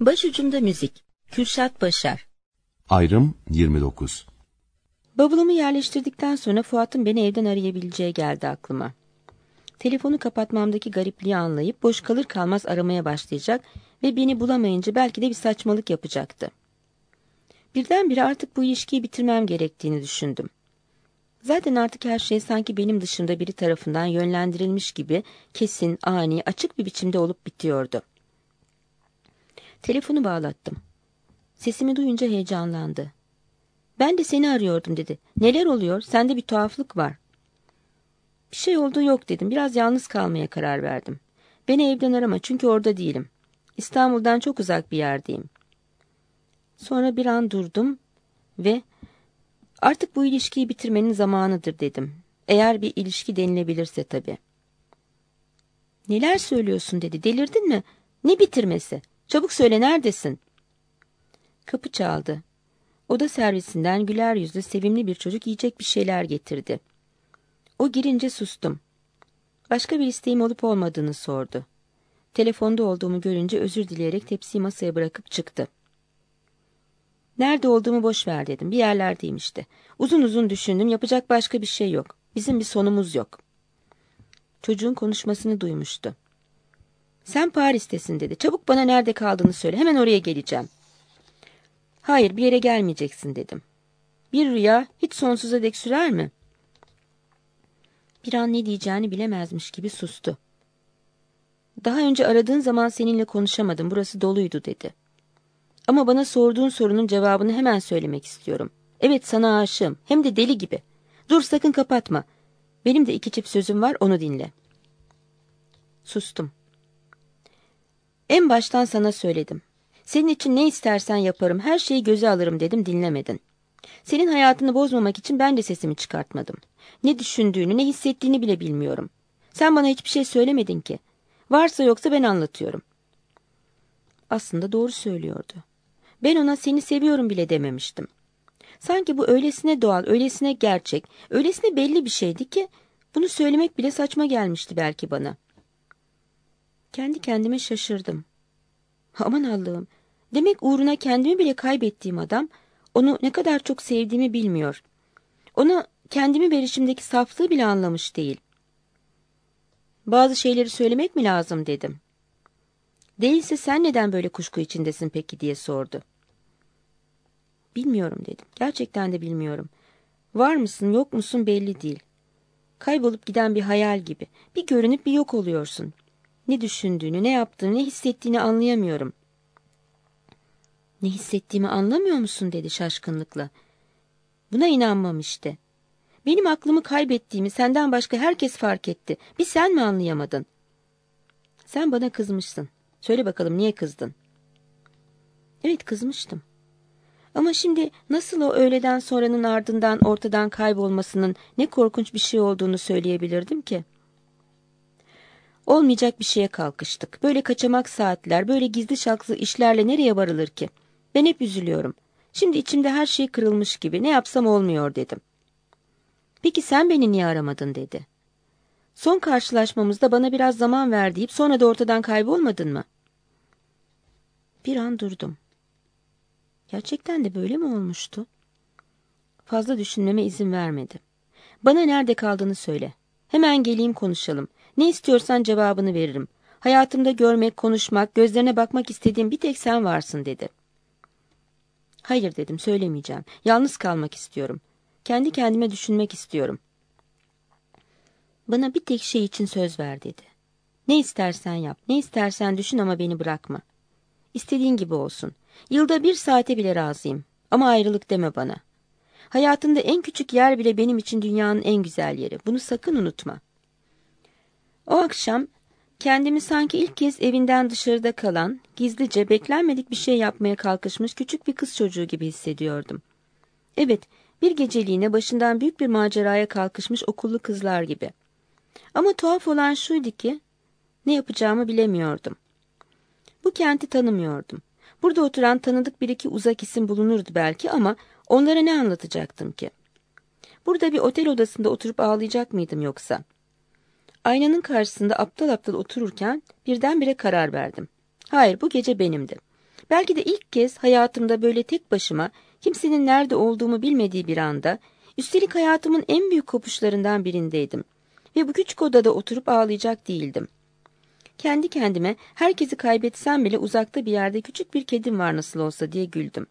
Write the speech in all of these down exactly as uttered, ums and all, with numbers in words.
Başucunda müzik. Kürşat Başar. Ayrım yirmi dokuz. Bavulumu yerleştirdikten sonra Fuat'ın beni evden arayabileceği geldi aklıma. Telefonu kapatmamdaki garipliği anlayıp boş kalır kalmaz aramaya başlayacak ve beni bulamayınca belki de bir saçmalık yapacaktı. Birdenbire artık bu ilişkiyi bitirmem gerektiğini düşündüm. Zaten artık her şey sanki benim dışımda biri tarafından yönlendirilmiş gibi kesin, ani, açık bir biçimde olup bitiyordu. Telefonu bağlattım. Sesimi duyunca heyecanlandı. "Ben de seni arıyordum," dedi. "Neler oluyor? Sende bir tuhaflık var." "Bir şey olduğu yok," dedim. "Biraz yalnız kalmaya karar verdim. Beni evden arama çünkü orada değilim. İstanbul'dan çok uzak bir yerdeyim." Sonra bir an durdum ve "Artık bu ilişkiyi bitirmenin zamanıdır," dedim. Eğer bir ilişki denilebilirse tabii. "Neler söylüyorsun?" dedi. "Delirdin mi? Ne bitirmesi? Çabuk söyle, neredesin?" Kapı çaldı. Oda servisinden güler yüzlü, sevimli bir çocuk yiyecek bir şeyler getirdi. O girince sustum. Başka bir isteğim olup olmadığını sordu. Telefonda olduğumu görünce özür dileyerek tepsiyi masaya bırakıp çıktı. "Nerede olduğumu boş ver," dedim. "Bir yerlerdeyim işte. Uzun uzun düşündüm. Yapacak başka bir şey yok. Bizim bir sonumuz yok." Çocuğun konuşmasını duymuştu. "Sen Paris'tesin," dedi. "Çabuk bana nerede kaldığını söyle. Hemen oraya geleceğim." "Hayır, bir yere gelmeyeceksin," dedim. "Bir rüya hiç sonsuza dek sürer mi?" Bir an ne diyeceğini bilemezmiş gibi sustu. "Daha önce aradığın zaman seninle konuşamadım. Burası doluydu," dedi. "Ama bana sorduğun sorunun cevabını hemen söylemek istiyorum. Evet, sana aşığım. Hem de deli gibi. Dur, sakın kapatma. Benim de iki çift sözüm var, onu dinle." Sustum. "En baştan sana söyledim. Senin için ne istersen yaparım, her şeyi göze alırım," dedim, dinlemedin. "Senin hayatını bozmamak için ben de sesimi çıkartmadım. Ne düşündüğünü, ne hissettiğini bile bilmiyorum. Sen bana hiçbir şey söylemedin ki. Varsa yoksa ben anlatıyorum." Aslında doğru söylüyordu. Ben ona "seni seviyorum" bile dememiştim. Sanki bu öylesine doğal, öylesine gerçek, öylesine belli bir şeydi ki bunu söylemek bile saçma gelmişti belki bana. Kendi kendime şaşırdım. Aman Allah'ım, demek uğruna kendimi bile kaybettiğim adam onu ne kadar çok sevdiğimi bilmiyor. Ona kendimi verişimdeki saflığı bile anlamış değil. "Bazı şeyleri söylemek mi lazım?" dedim. "Değilse sen neden böyle kuşku içindesin peki?" diye sordu. "Bilmiyorum," dedim. "Gerçekten de bilmiyorum. Var mısın yok musun belli değil. Kaybolup giden bir hayal gibi. Bir görünüp bir yok oluyorsun. Ne düşündüğünü, ne yaptığını, ne hissettiğini anlayamıyorum." "Ne hissettiğimi anlamıyor musun?" dedi şaşkınlıkla. Buna inanmam işte. Benim aklımı kaybettiğimi senden başka herkes fark etti. Bir sen mi anlayamadın? "Sen bana kızmışsın. Söyle bakalım, niye kızdın?" Evet, kızmıştım. Ama şimdi nasıl o öğleden sonranın ardından ortadan kaybolmasının ne korkunç bir şey olduğunu söyleyebilirdim ki? Olmayacak bir şeye kalkıştık. Böyle kaçamak saatler, böyle gizli şaklı işlerle nereye varılır ki? Ben hep üzülüyorum. Şimdi içimde her şey kırılmış gibi. Ne yapsam olmuyor dedim. "Peki sen beni niye aramadın?" dedi. "Son karşılaşmamızda bana biraz zaman ver deyip sonra da ortadan kaybolmadın mı?" Bir an durdum. Gerçekten de böyle mi olmuştu? Fazla düşünmeme izin vermedi. "Bana nerede kaldığını söyle. Hemen geleyim, konuşalım. Ne istiyorsan cevabını veririm. Hayatımda görmek, konuşmak, gözlerine bakmak istediğim bir tek sen varsın," dedi. "Hayır," dedim, "söylemeyeceğim. Yalnız kalmak istiyorum. Kendi kendime düşünmek istiyorum." "Bana bir tek şey için söz ver," dedi. "Ne istersen yap, ne istersen düşün ama beni bırakma. İstediğin gibi olsun. Yılda bir saate bile razıyım. Ama ayrılık deme bana. Hayatında en küçük yer bile benim için dünyanın en güzel yeri. Bunu sakın unutma." O akşam kendimi sanki ilk kez evinden dışarıda kalan, gizlice beklenmedik bir şey yapmaya kalkışmış küçük bir kız çocuğu gibi hissediyordum. Evet, bir geceliğine başından büyük bir maceraya kalkışmış okullu kızlar gibi. Ama tuhaf olan şuydu ki ne yapacağımı bilemiyordum. Bu kenti tanımıyordum. Burada oturan tanıdık bir iki uzak isim bulunurdu belki ama onlara ne anlatacaktım ki? Burada bir otel odasında oturup ağlayacak mıydım yoksa? Aynanın karşısında aptal aptal otururken birdenbire karar verdim. Hayır, bu gece benimdi. Belki de ilk kez hayatımda böyle tek başıma, kimsenin nerede olduğumu bilmediği bir anda, üstelik hayatımın en büyük kopuşlarından birindeydim. Ve bu küçük odada oturup ağlayacak değildim. Kendi kendime herkesi kaybetsem bile uzakta bir yerde küçük bir kedim var nasıl olsa diye güldüm.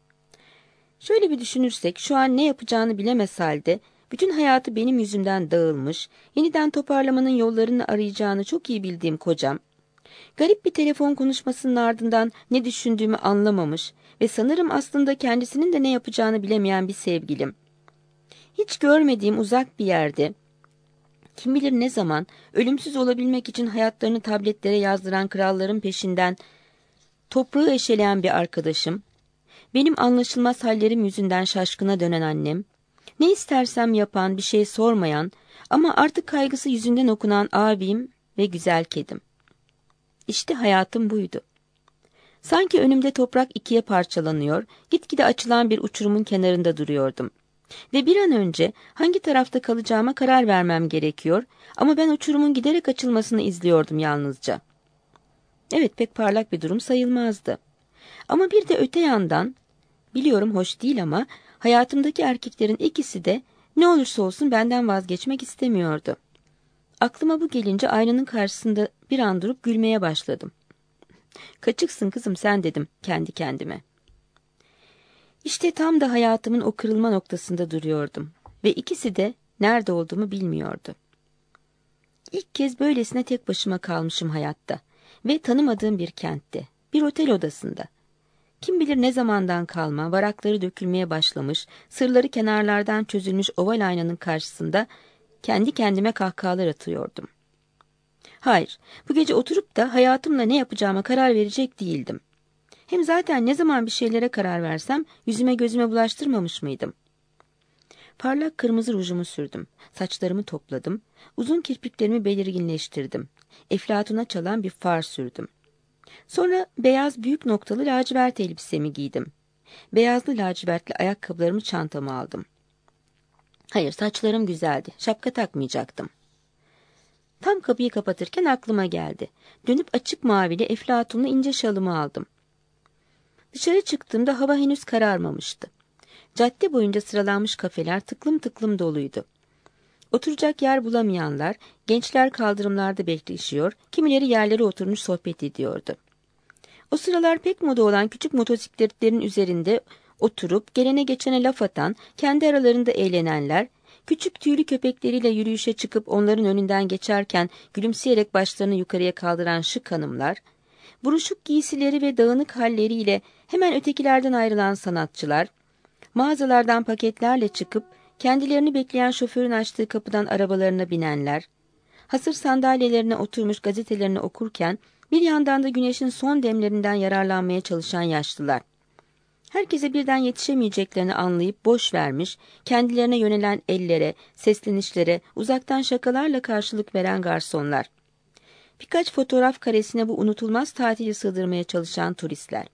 Şöyle bir düşünürsek şu an ne yapacağını bilemez halde bütün hayatı benim yüzümden dağılmış, yeniden toparlamanın yollarını arayacağını çok iyi bildiğim kocam, garip bir telefon konuşmasının ardından ne düşündüğümü anlamamış ve sanırım aslında kendisinin de ne yapacağını bilemeyen bir sevgilim, hiç görmediğim uzak bir yerde, kim bilir ne zaman ölümsüz olabilmek için hayatlarını tabletlere yazdıran kralların peşinden toprağı eşeleyen bir arkadaşım, benim anlaşılmaz hallerim yüzünden şaşkına dönen annem, ne istersem yapan, bir şey sormayan ama artık kaygısı yüzünden okunan abim ve güzel kedim. İşte hayatım buydu. Sanki önümde toprak ikiye parçalanıyor, gitgide açılan bir uçurumun kenarında duruyordum. Ve bir an önce hangi tarafta kalacağıma karar vermem gerekiyor ama ben uçurumun giderek açılmasını izliyordum yalnızca. Evet, pek parlak bir durum sayılmazdı. Ama bir de öte yandan, biliyorum hoş değil ama hayatımdaki erkeklerin ikisi de ne olursa olsun benden vazgeçmek istemiyordu. Aklıma bu gelince aynanın karşısında bir an durup gülmeye başladım. Kaçıksın kızım sen dedim kendi kendime. İşte tam da hayatımın o kırılma noktasında duruyordum ve ikisi de nerede olduğumu bilmiyordu. İlk kez böylesine tek başıma kalmışım hayatta ve tanımadığım bir kentte, bir otel odasında. Kim bilir ne zamandan kalma, varakları dökülmeye başlamış, sırları kenarlardan çözülmüş oval aynanın karşısında kendi kendime kahkahalar atıyordum. Hayır, bu gece oturup da hayatımla ne yapacağıma karar verecek değildim. Hem zaten ne zaman bir şeylere karar versem yüzüme gözüme bulaştırmamış mıydım? Parlak kırmızı rujumu sürdüm, saçlarımı topladım, uzun kirpiklerimi belirginleştirdim, eflatuna çalan bir far sürdüm. Sonra beyaz büyük noktalı lacivert elbisemi giydim. Beyazlı lacivertli ayakkabılarımı çantama aldım. Hayır, saçlarım güzeldi, şapka takmayacaktım. Tam kapıyı kapatırken aklıma geldi. Dönüp açık mavili eflatunlu ince şalımı aldım. Dışarı çıktığımda hava henüz kararmamıştı. Cadde boyunca sıralanmış kafeler tıklım tıklım doluydu. Oturacak yer bulamayanlar, gençler kaldırımlarda bekleşiyor, kimileri yerlere oturmuş sohbet ediyordu. O sıralar pek moda olan küçük motosikletlerin üzerinde oturup gelene geçene laf atan, kendi aralarında eğlenenler, küçük tüylü köpekleriyle yürüyüşe çıkıp onların önünden geçerken gülümseyerek başlarını yukarıya kaldıran şık hanımlar, buruşuk giysileri ve dağınık halleriyle hemen ötekilerden ayrılan sanatçılar, mağazalardan paketlerle çıkıp kendilerini bekleyen şoförün açtığı kapıdan arabalarına binenler, hasır sandalyelerine oturmuş gazetelerini okurken bir yandan da güneşin son demlerinden yararlanmaya çalışan yaşlılar. Herkese birden yetişemeyeceklerini anlayıp boş vermiş, kendilerine yönelen ellere, seslenişlere, uzaktan şakalarla karşılık veren garsonlar. Birkaç fotoğraf karesine bu unutulmaz tatili sığdırmaya çalışan turistler.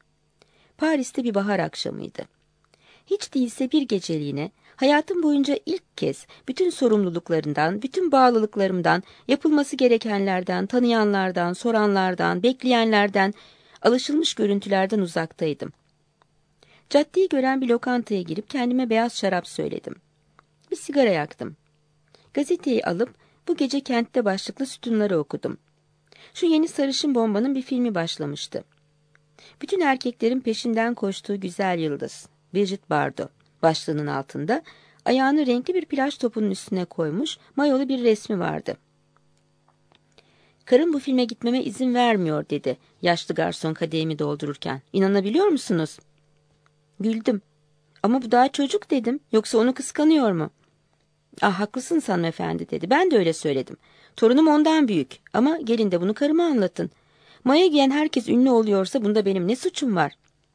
Paris'te bir bahar akşamıydı. Hiç değilse bir geceliğine, hayatım boyunca ilk kez bütün sorumluluklarından, bütün bağlılıklarımdan, yapılması gerekenlerden, tanıyanlardan, soranlardan, bekleyenlerden, alışılmış görüntülerden uzaktaydım. Caddeyi gören bir lokantaya girip kendime beyaz şarap söyledim. Bir sigara yaktım. Gazeteyi alıp bu gece kentte başlıklı sütunları okudum. Şu yeni sarışın bombanın bir filmi başlamıştı. Bütün erkeklerin peşinden koştuğu güzel yıldız, Brigitte Bardot, başlığının altında ayağını renkli bir plaj topunun üstüne koymuş mayolu bir resmi vardı. "Karım bu filme gitmeme izin vermiyor," dedi yaşlı garson kadehimi doldururken. "İnanabiliyor musunuz?" Güldüm. "Ama bu daha çocuk," dedim. "Yoksa onu kıskanıyor mu?" "Ah, haklısınız hanımefendi," dedi. "Ben de öyle söyledim. Torunum ondan büyük ama gelin de bunu karıma anlatın. Maya giyen herkes ünlü oluyorsa bunda benim ne suçum var?"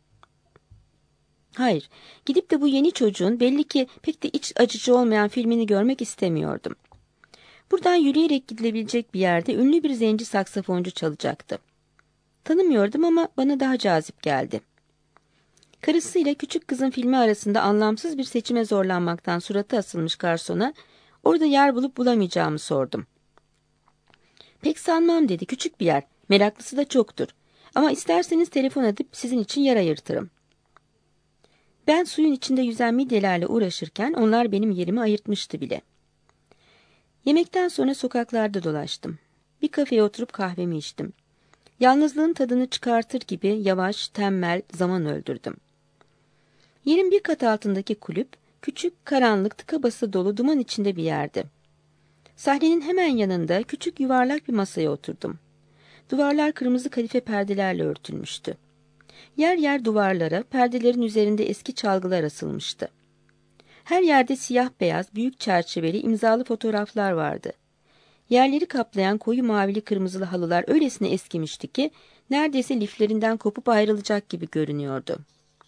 Hayır, gidip de bu yeni çocuğun belli ki pek de iç acıcı olmayan filmini görmek istemiyordum. Buradan yürüyerek gidilebilecek bir yerde ünlü bir zenci saksafoncu çalacaktı. Tanımıyordum ama bana daha cazip geldi. Karısıyla küçük kızın filmi arasında anlamsız bir seçime zorlanmaktan suratı asılmış garsona orada yer bulup bulamayacağımı sordum. "Pek sanmam," dedi. "Küçük bir yer, meraklısı da çoktur. Ama isterseniz telefon edip sizin için yer ayırtırım. Ben suyun içinde yüzen midyelerle uğraşırken onlar benim yerimi ayırtmıştı bile. Yemekten sonra sokaklarda dolaştım. Bir kafeye oturup kahvemi içtim. Yalnızlığın tadını çıkartır gibi yavaş, tembel zaman öldürdüm. Yerin bir kat altındaki kulüp, küçük, karanlık, tıka basa dolu duman içinde bir yerdi. Sahnenin hemen yanında küçük yuvarlak bir masaya oturdum. Duvarlar kırmızı kadife perdelerle örtülmüştü. Yer yer duvarlara, perdelerin üzerinde eski çalgılar asılmıştı. Her yerde siyah beyaz, büyük çerçeveli, imzalı fotoğraflar vardı. Yerleri kaplayan koyu mavili kırmızılı halılar öylesine eskimişti ki, neredeyse liflerinden kopup ayrılacak gibi görünüyordu.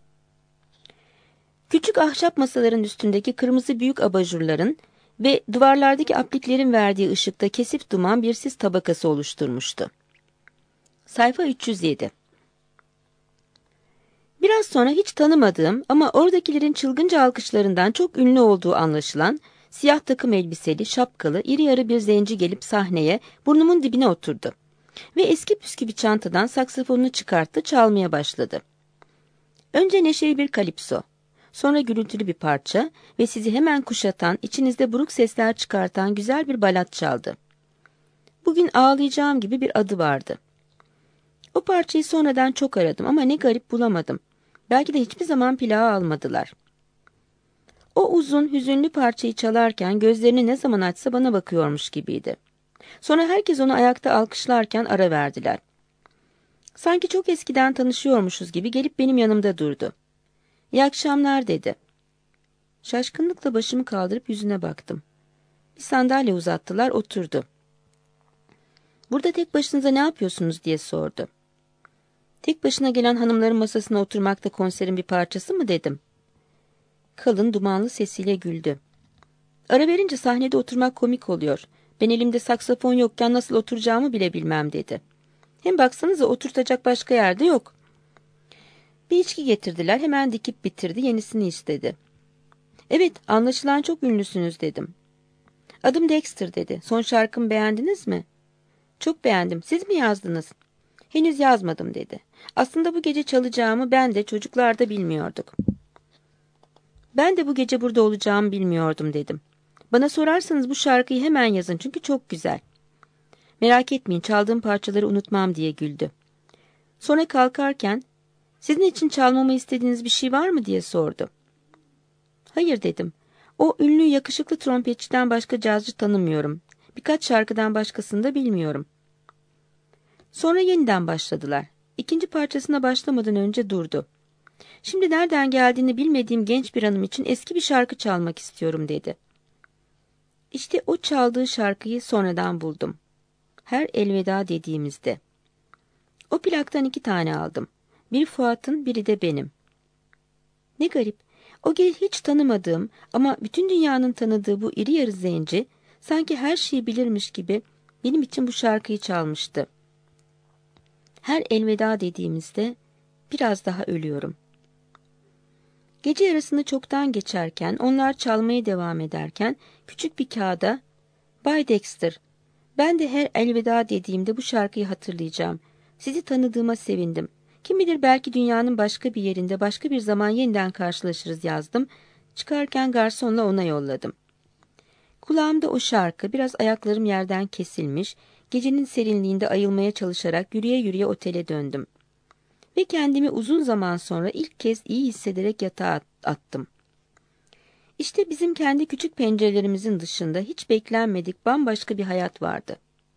Küçük ahşap masaların üstündeki kırmızı büyük abajurların ve duvarlardaki apliklerin verdiği ışıkta kesif duman bir sis tabakası oluşturmuştu. Sayfa üç yüz yedi. Biraz sonra hiç tanımadığım ama oradakilerin çılgınca alkışlarından çok ünlü olduğu anlaşılan siyah takım elbiseli, şapkalı, iri yarı bir zenci gelip sahneye burnumun dibine oturdu ve eski püskü bir çantadan saksafonunu çıkarttı, çalmaya başladı. Önce neşeli bir kalipso, sonra gürültülü bir parça ve sizi hemen kuşatan, içinizde buruk sesler çıkartan güzel bir balat çaldı. Bugün ağlayacağım gibi bir adı vardı. O parçayı sonradan çok aradım ama ne garip bulamadım. Belki de hiçbir zaman plağı almadılar. O uzun, hüzünlü parçayı çalarken gözlerini ne zaman açsa bana bakıyormuş gibiydi. Sonra herkes onu ayakta alkışlarken ara verdiler. Sanki çok eskiden tanışıyormuşuz gibi gelip benim yanımda durdu. "İyi akşamlar," dedi. Şaşkınlıkla başımı kaldırıp yüzüne baktım. Bir sandalye uzattılar, oturdu. "Burada tek başınıza ne yapıyorsunuz?" diye sordu. "Tek başına gelen hanımların masasına oturmak da konserin bir parçası mı?" dedim. Kalın, dumanlı sesiyle güldü. "Ara verince sahnede oturmak komik oluyor. Ben elimde saksafon yokken nasıl oturacağımı bile bilmem," dedi. "Hem baksanıza, oturtacak başka yerde yok." Bir içki getirdiler, hemen dikip bitirdi, yenisini istedi. "Evet, anlaşılan çok ünlüsünüz," dedim. "Adım Dexter," dedi. "Son şarkımı beğendiniz mi?" "Çok beğendim. Siz mi yazdınız?" "Henüz yazmadım," dedi. "Aslında bu gece çalacağımı ben de çocuklar da bilmiyorduk." "Ben de bu gece burada olacağımı bilmiyordum," dedim. "Bana sorarsanız bu şarkıyı hemen yazın çünkü çok güzel." "Merak etmeyin, çaldığım parçaları unutmam," diye güldü. Sonra kalkarken, "Sizin için çalmamı istediğiniz bir şey var mı?" diye sordu. "Hayır," dedim. "O ünlü yakışıklı trompetçiden başka cazcı tanımıyorum. Birkaç şarkıdan başkasını da bilmiyorum." Sonra yeniden başladılar. İkinci parçasına başlamadan önce durdu. "Şimdi nereden geldiğini bilmediğim genç bir hanım için eski bir şarkı çalmak istiyorum," dedi. İşte o çaldığı şarkıyı sonradan buldum. Her elveda dediğimizde. O plaktan iki tane aldım. Bir Fuat'ın, biri de benim. Ne garip. O gece hiç tanımadığım ama bütün dünyanın tanıdığı bu iri yarı zenci sanki her şeyi bilirmiş gibi benim için bu şarkıyı çalmıştı. Her elveda dediğimizde biraz daha ölüyorum. Gece yarısını çoktan geçerken, onlar çalmaya devam ederken küçük bir kağıda "Bay Dexter, ben de her elveda dediğimde bu şarkıyı hatırlayacağım. Sizi tanıdığıma sevindim. Kim bilir belki dünyanın başka bir yerinde başka bir zaman yeniden karşılaşırız," yazdım. Çıkarken garsonla ona yolladım. Kulağımda o şarkı, biraz ayaklarım yerden kesilmiş, gecenin serinliğinde ayılmaya çalışarak yürüye yürüye otele döndüm. Ve kendimi uzun zaman sonra ilk kez iyi hissederek yatağa attım. İşte bizim kendi küçük pencerelerimizin dışında hiç beklenmedik bambaşka bir hayat vardı.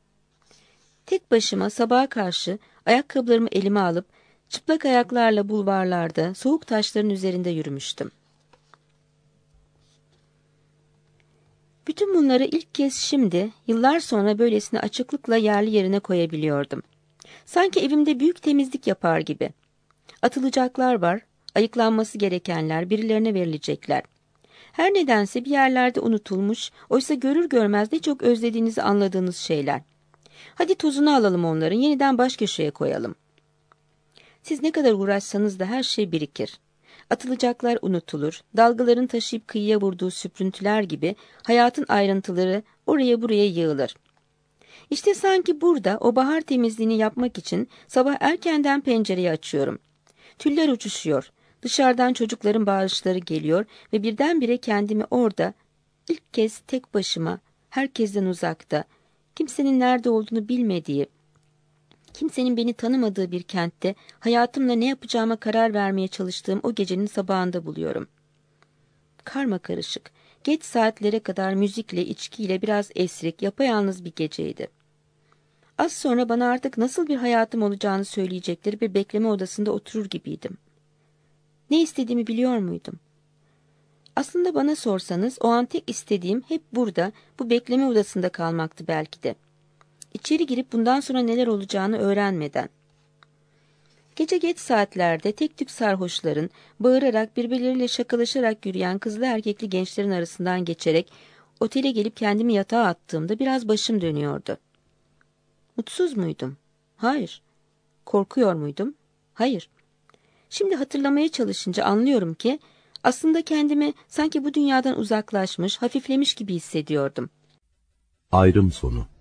Tek başıma sabaha karşı ayakkabılarımı elime alıp çıplak ayaklarla bulvarlarda soğuk taşların üzerinde yürümüştüm. Bütün bunları ilk kez şimdi, yıllar sonra böylesine açıklıkla yerli yerine koyabiliyordum. Sanki evimde büyük temizlik yapar gibi. Atılacaklar var, ayıklanması gerekenler, birilerine verilecekler. Her nedense bir yerlerde unutulmuş, oysa görür görmez ne çok özlediğinizi anladığınız şeyler. Hadi tozunu alalım onların, yeniden baş köşeye koyalım. Siz ne kadar uğraşsanız da her şey birikir. Atılacaklar unutulur, dalgaların taşıyıp kıyıya vurduğu süprüntüler gibi hayatın ayrıntıları oraya buraya yığılır. İşte sanki burada o bahar temizliğini yapmak için sabah erkenden pencereyi açıyorum. Tüller uçuşuyor. Dışarıdan çocukların bağırışları geliyor ve birdenbire kendimi orada, ilk kez tek başıma, herkesten uzakta, kimsenin nerede olduğunu bilmediği, kimsenin beni tanımadığı bir kentte hayatımla ne yapacağıma karar vermeye çalıştığım o gecenin sabahında buluyorum. Karmakarışık, geç saatlere kadar müzikle, içkiyle biraz esrik, yapayalnız bir geceydi. Az sonra bana artık nasıl bir hayatım olacağını söyleyecekleri bir bekleme odasında oturur gibiydim. Ne istediğimi biliyor muydum? Aslında bana sorsanız o an tek istediğim hep burada, bu bekleme odasında kalmaktı belki de. İçeri girip bundan sonra neler olacağını öğrenmeden. Gece geç saatlerde tek tük sarhoşların, bağırarak birbirleriyle şakalaşarak yürüyen kızlı erkekli gençlerin arasından geçerek otele gelip kendimi yatağa attığımda biraz başım dönüyordu. Mutsuz muydum? Hayır. Korkuyor muydum? Hayır. Şimdi hatırlamaya çalışınca anlıyorum ki aslında kendimi sanki bu dünyadan uzaklaşmış, hafiflemiş gibi hissediyordum. Ayrım sonu.